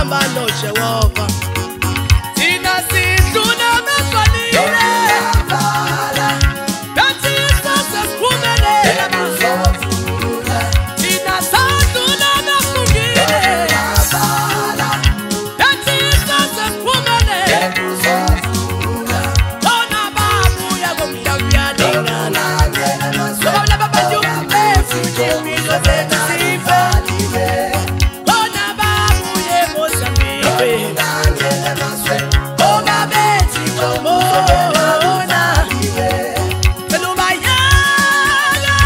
hamba no Jehova Tina siduna mefanile That's Jesus espumelela Tina saduna mefungile That's Jesus espumelela Ona babu ya kumshavya ningana Sobabla baba jume fuji mizo zetu sifa Ona babu ye Mozambique Oma beti komona Kaluma yaga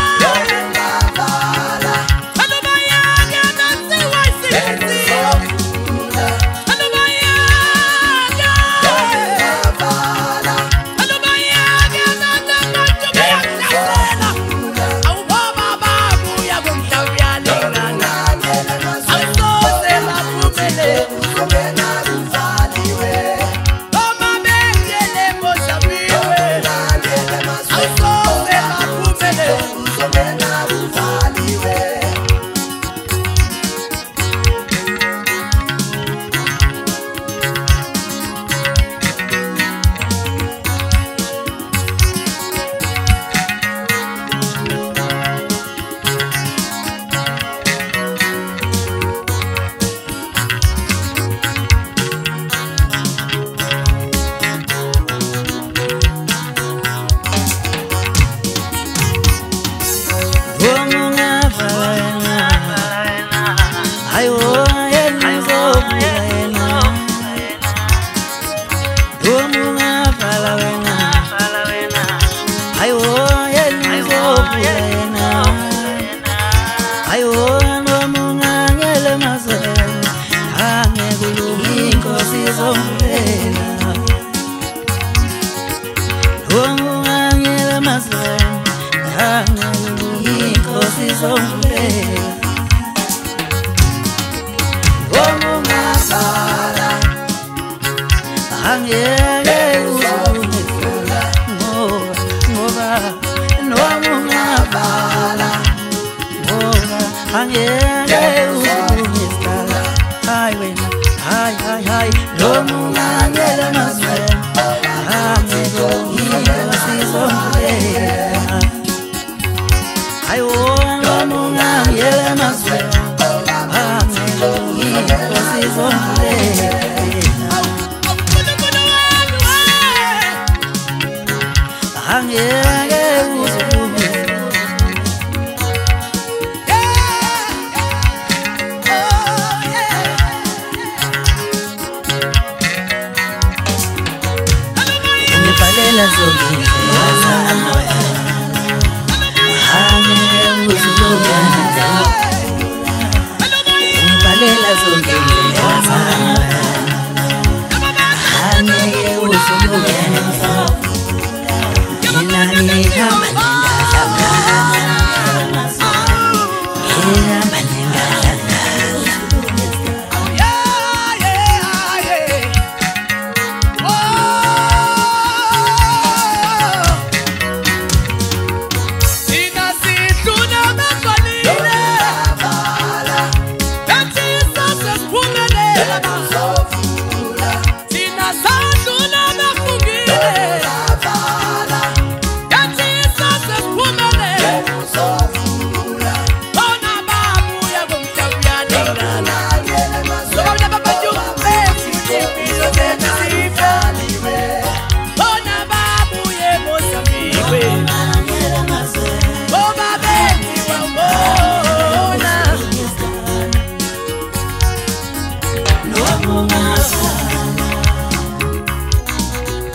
Kaluma yaga Nansi waisi kisi Kaluma yaga Kaluma yaga Nanda manjume ya kasena Au baba babu ya kumshavya ningana Au sose mapumele Oma bengele Mozambique Au sose mapumele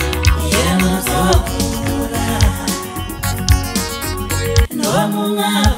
Munga